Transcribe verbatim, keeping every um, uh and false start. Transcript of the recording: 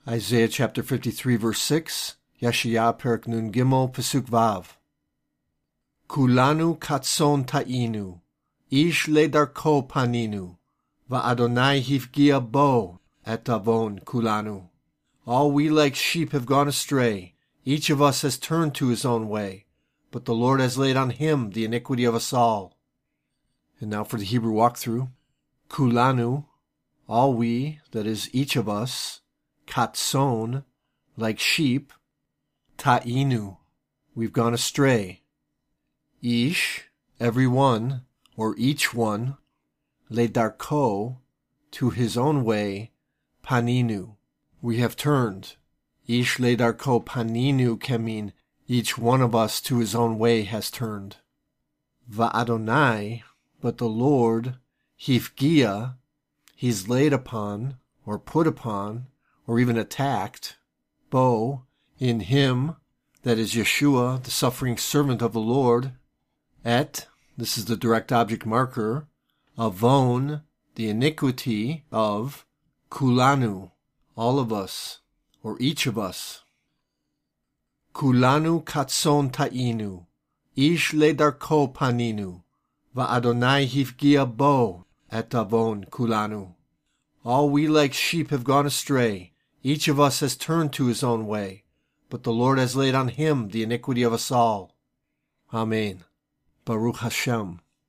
Isaiah chapter fifty-three, verse six, Yeshaya Perek Nun Gimel, Pasuk Vav. Kulanu katson ta'inu, ish ledarko paninu, va'adonai hifgia bo et avon kulanu. All we like sheep have gone astray, each of us has turned to his own way, but the Lord has laid on him the iniquity of us all. And now for the Hebrew walkthrough. Kulanu, all we, that is each of us, katson, like sheep, ta'inu, we've gone astray, ish, every one, or each one, ledarko, to his own way, paninu, we have turned. Ish ledarko paninu can mean each one of us to his own way has turned. Va'adonai, but the Lord, hifgia, he's laid upon, or put upon, or even attacked, bo, in him, that is Yeshua, the suffering servant of the Lord, et, this is the direct object marker, avon, the iniquity of, kulanu, all of us, or each of us. Kulanu katson ta'inu, ish ledarko paninu, va'adonai hifgia bo, et avon kulanu. All we like sheep have gone astray, each of us has turned to his own way, but the Lord has laid on him the iniquity of us all. Amen. Baruch Hashem.